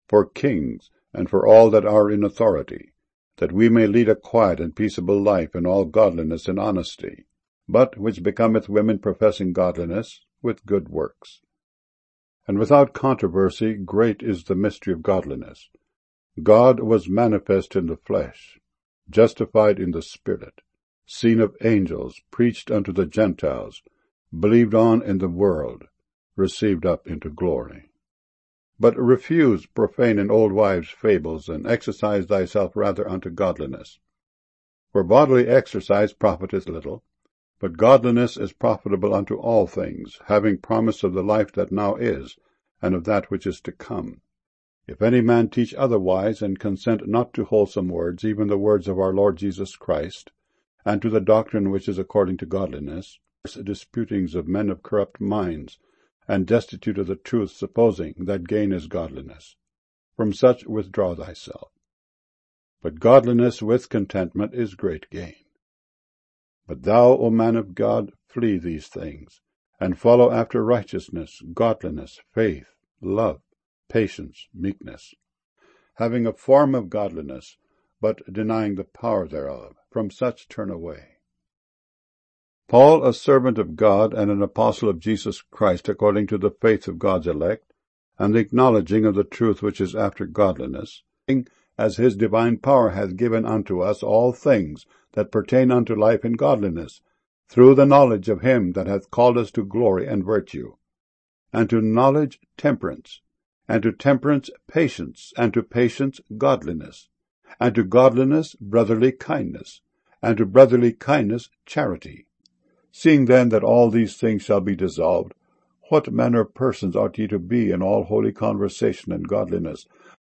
for kings, and for all that are in authority, that we may lead a quiet and peaceable life in all godliness and honesty, but which becometh women professing godliness with good works. And without controversy, great is the mystery of godliness. God was manifest in the flesh, justified in the Spirit, seen of angels, preached unto the Gentiles, believed on in the world, received up into glory. But refuse profane and old wives' fables, and exercise thyself rather unto godliness. For bodily exercise profiteth little, but godliness is profitable unto all things, having promise of the life that now is, and of that which is to come. If any man teach otherwise, and consent not to wholesome words, even the words of our Lord Jesus Christ, and to the doctrine which is according to godliness, disputings of men of corrupt minds, and destitute of the truth, supposing that gain is godliness, from such withdraw thyself. But godliness with contentment is great gain. But thou, O man of God, flee these things, and follow after righteousness, godliness, faith, love, patience, meekness, having a form of godliness, but denying the power thereof. From such turn away. Paul, a servant of God and an apostle of Jesus Christ, according to the faith of God's elect, and the acknowledging of the truth which is after godliness, as his divine power hath given unto us all things that pertain unto life and godliness, through the knowledge of him that hath called us to glory and virtue, and to knowledge temperance, and to temperance patience, and to patience godliness, and to godliness brotherly kindness, and to brotherly kindness charity. Seeing then that all these things shall be dissolved, what manner of persons ought ye to be in all holy conversation and godliness,